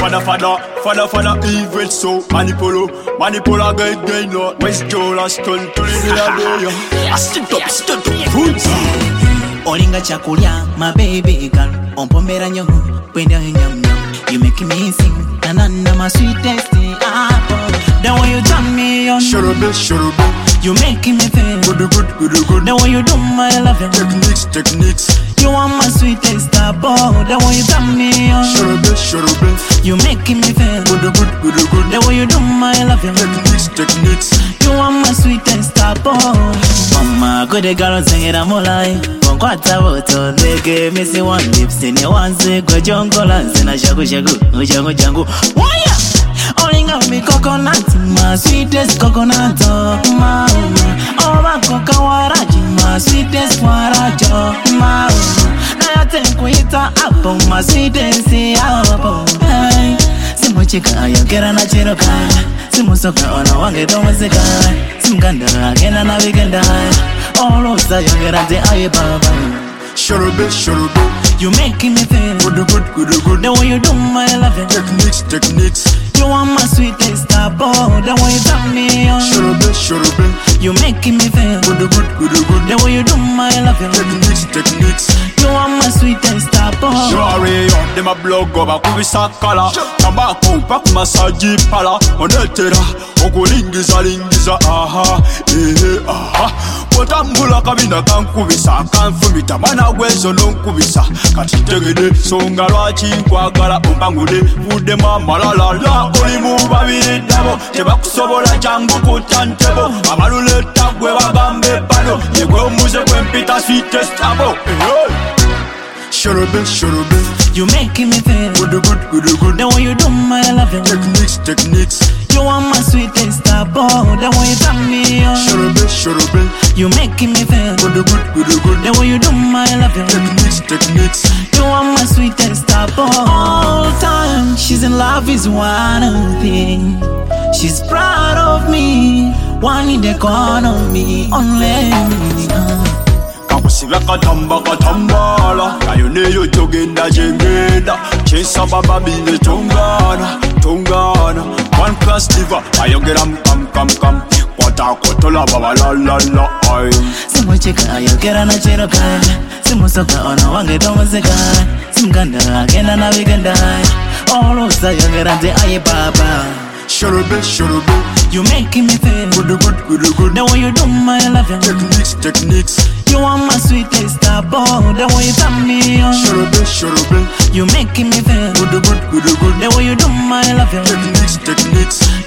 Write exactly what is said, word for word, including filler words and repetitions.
Fada fada, fada fada, evil so manipolo, manipola get gain no. West Jola stone to the I sit up, sit up, roots. Olinga chakulya, my baby girl. Ompombera nyo, pwenda nyam nyam. You make me sing, nanana my sweetest apple. The way you turn me on, shurube, shurube. You making me feel good, good, good, good. The way you do my loving, techniques, techniques. You are my sweetest apple. The way you turn me on, shurube, shurube. You making me feel good, good, good, good. The way you do my loving, techniques, techniques. You are my sweetest apple. Mama, good girl, sing it, I'm alive. Kwata woto nege missy one lips in your one sick with jongola and a shagu shagu shagu jangu. Why? Olinga me coconut, my sweetest coconut, mama. Oh my coca my sweetest warajo, mama. Now I think we eat apple, my sweetest apple. Hey, simu chika ayokera na chiroka, simu soka ona wange domesika, simganda agena na weekenda. All of the younger than the eye, Baba. Shurube, shurube. You making me feel good, good, good, good. The way you do my loving, techniques, techniques. You are my sweetest apple. The way you turn me on, shurube, shurube. You making me feel good, good, good, good. The way you do my loving, techniques, techniques. You are my sweetest apple. Sorry, de ma blog over kubisa kala. Kamba kumpa kumasaji pala. Onetera, okulingiza lingiza aha, eh aha. Potambula kabina kankubisa, kanfumita mana gwezo nonkubisa. Kati tegede songa lwaki nkwagala ombangule budde mama la la la. Oli mu babiri dabo, tebakusobola jangu kutantebo. Abaluleta gwe bagambe bano, yegwe omuze kwempita sweetest abo. Shurube, shurube. You making me feel good, good, good, good. The way you do my loving, techniques, techniques. You are my sweetest apple. The way you turn me on, shurube, shurube. You making me feel good, good, good, good. The way you do my loving, techniques, techniques. You are my sweetest apple. All time she's in love is one thing. She's proud of me. One in the corner of me, only me. Uh. Kakusiba katamba katambala, nayo neyo togenda jengenda. Chesa baba bine tongana, tongana. One class diva, ayogera kam kam kam. Kwata kotola baba la la la ay. Simu chika ayogera na chiroka, simu soka ona wange domesika, simganda agenda na weekenda. All of the yogera de aye baba. Shurube, shurube. You making me feel good, good, good, good. The way you do my loving, techniques, techniques. You are my sweetest apple. The way you turn me on, shurube, shurube. You making me feel good, good, good, good. The way you do my loving, techniques, techniques.